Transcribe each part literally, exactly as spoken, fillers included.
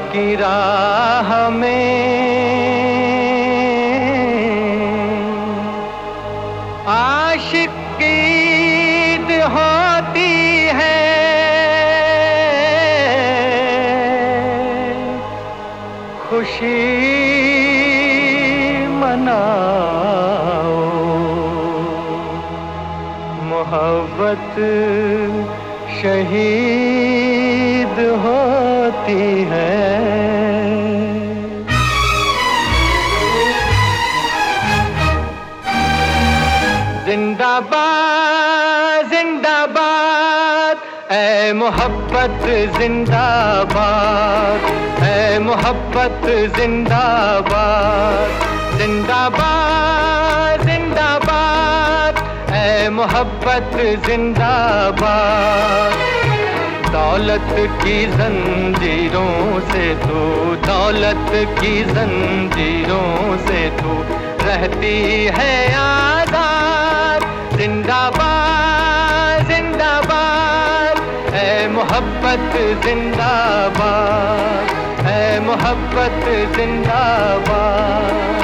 की राह में आशिक की ईद होती है। खुशी मनाओ, मोहब्बत शहीद होती है। जिंदाबाद जिंदाबाद ऐ मोहब्बत जिंदाबाद, ऐ मोहब्बत जिंदाबाद। जिंदाबाद जिंदाबाद ऐ मोहब्बत जिंदाबाद। दौलत की जंजीरों से तू, दौलत की जंजीरों से तू रहती है आजाद। जिंदाबाद जिंदाबाद ऐ मोहब्बत जिंदाबाद, ऐ मोहब्बत जिंदाबाद।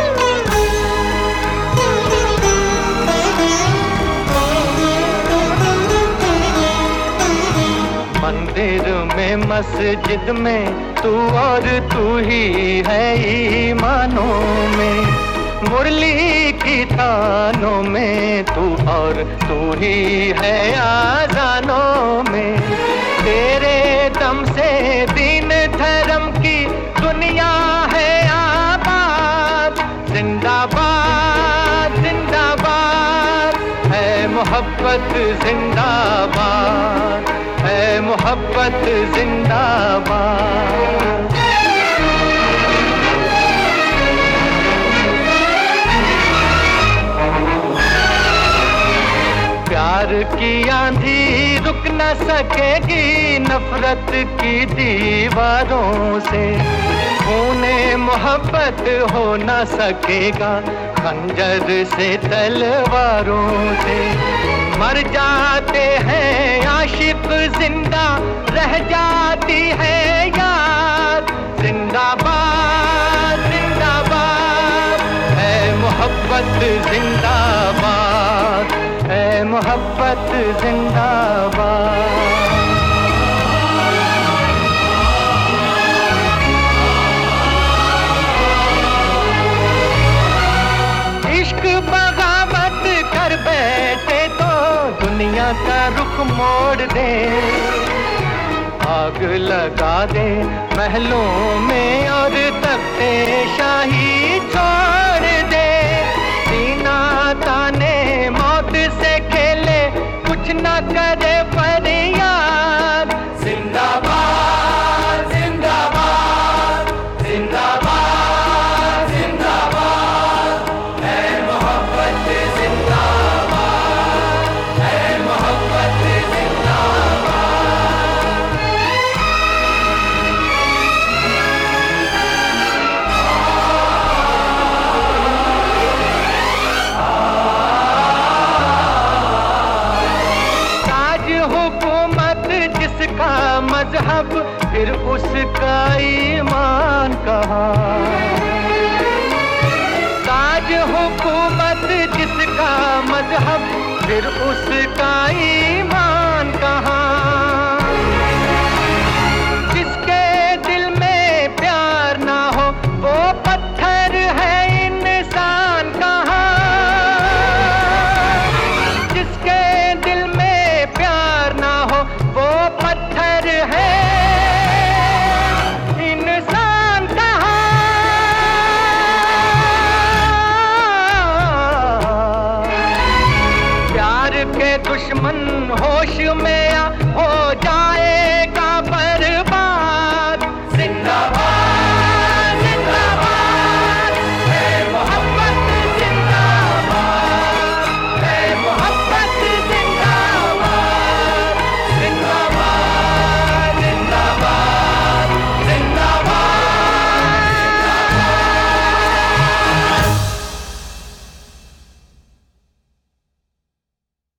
मंदिर में मस्जिद में तू और तू ही है ईमानों में। मुरली की तानों में तू और तू ही है आजानों में। तेरे दम से दीन धर्म की दुनिया है आबाद। जिंदाबाद जिंदाबाद है मोहब्बत जिंदाबाद, है मोहब्बत जिंदाबाद। प्यार की आंधी रुक न सकेगी नफरत की दीवारों से। खूने मोहब्बत हो न सकेगा खंजर से तलवारों से। मर जाते हैं आशिक जिंदा रह जाती है याद। जिंदाबाद जिंदाबाद है मोहब्बत जिंदाबाद, है मोहब्बत जिंदाबाद। इश्क बगावत कर बैठे तो दुनिया का रुख मोड़ दे। आग लगा दे महलों में और तख्ते शाही छोड़ दे। सीना ताने मौत से खेले कुछ न करे फरियाद। जिंदाबाद जिंदाबाद जिंदाबाद जिंदाबाद है मोहब्बत जिंदाबाद, है मोहब्बत जिसका मजहब फिर उसका ईमान कहाँ। ताज हुकूमत जिसका मजहब फिर उसका ईमान कहाँ। जिसके दिल में प्यार ना हो वो पत्थर है इंसान कहाँ। जिसके दिल में प्यार ना हो वो पत्थर है इंसान कहाँ। प्यार के दुश्मन होश में